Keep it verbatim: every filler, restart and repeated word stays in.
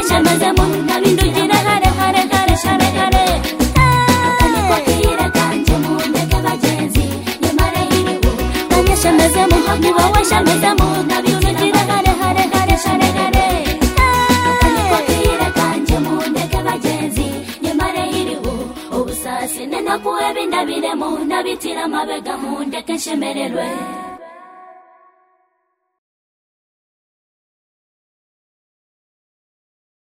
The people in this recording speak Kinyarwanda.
shamaze mu nabindugira hare hare hare hare hare kaniko kira kanje mu ndeke bagenzi nyamara hiriho kanye shamaze mu ni wowe shamaze mu nabindugira hare hare hare hare hare kaniko kira kanje mu ndeke bagenzi nyamara hiriho ubusasi nena kuwe bindabire mu nabitira mabega mu ndeke shemererwe